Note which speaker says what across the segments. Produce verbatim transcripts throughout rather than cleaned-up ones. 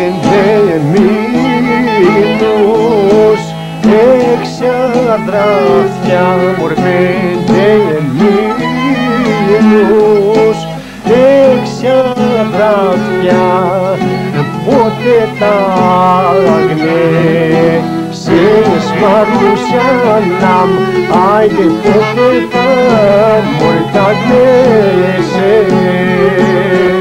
Speaker 1: πέντε μήνους, έξι αδράφια μωρ πέντε μήνους, έξι αδράφια, πότε τα αγνέσες Μαρούσιανα μ, άιντε πότε τα μωρ τα αγνέσες.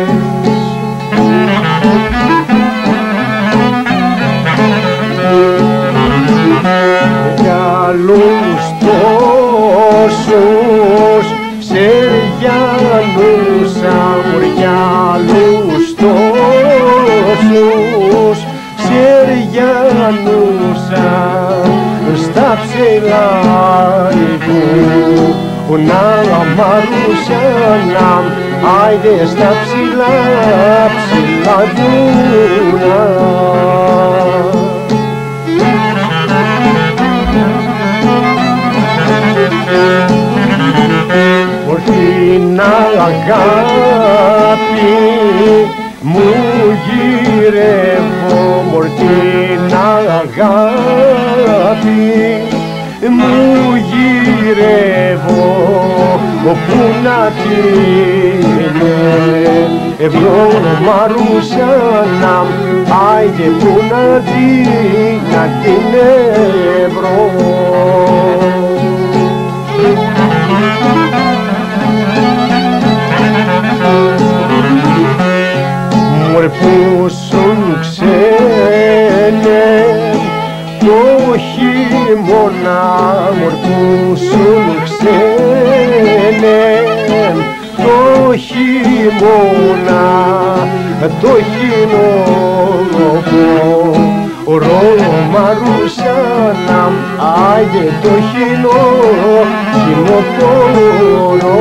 Speaker 1: Γυαλούς τόσους ψεριανούσα μωρ, γυαλούς τόσους ψεριανούσα στα ψηλά εγώ να Μαρούσιανα μ, άιντε στα ψηλά ψηλά βουνά. Την αγάπη μου γυρεύω, μωρ την αγάπη μου γυρεύω, όπου να την ευρώ Μαρούσιανα μ, άιντε που να την, να την ευρώ. Μωρ πόσον ξένε το χειμώνα, μωρ πόσον ξένε το χειμώνα, το χειμώνα Μαρούσιανα μ, άιντε το χειμώνα.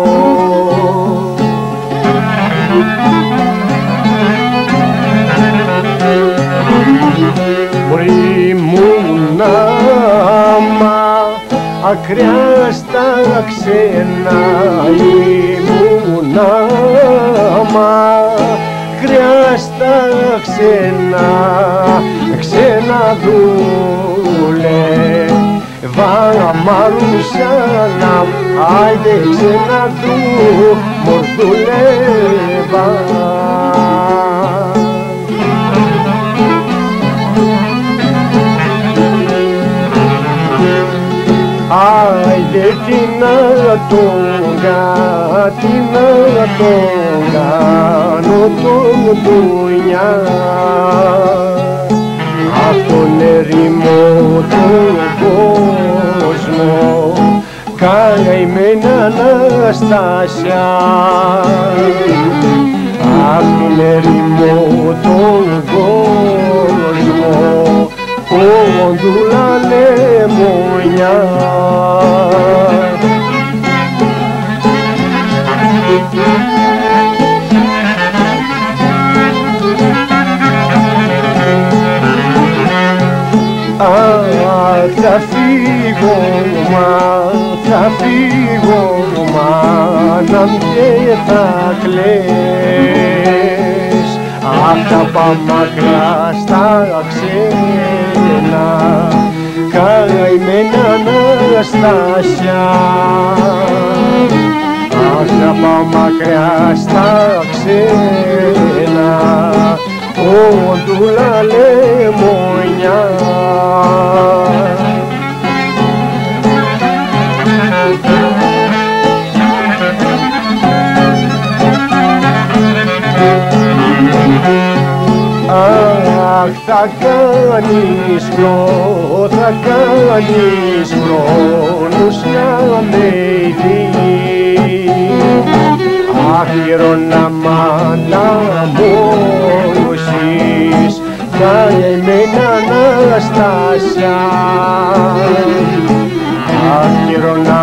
Speaker 1: Ήμουνα μακριά στα ξένα, ήμουνα μακριά στα ξένα, ξένα δούλευα Μαρούσιανα μ, άιντε ξένα του μωρ δούλευα. Άιντε την ατόγα, την ατόγα, νοτόν δουλειά, απ' τον ερημό τον κόσμο, καημένα Αναστάσια, απ' τον ερημό τον κόσμο, κόντουλα λεμονιά. Αχ, θα φύγω, μα, θα φύγω, μάνα μ, και θα κλαις. Αχ, θα πάω μακριά στα ξένα, καημένα Αναστάσια. Αχ, θα πάω μακριά στα ξένα, κόντουλα λεμονιά. Αχ, θα κάνεις χρόνο, θα κάνεις χρόνους να με ειδείς. Άχυρωνα μάνα μόνωσης, καημένα Αναστάσια. Άχυρωνα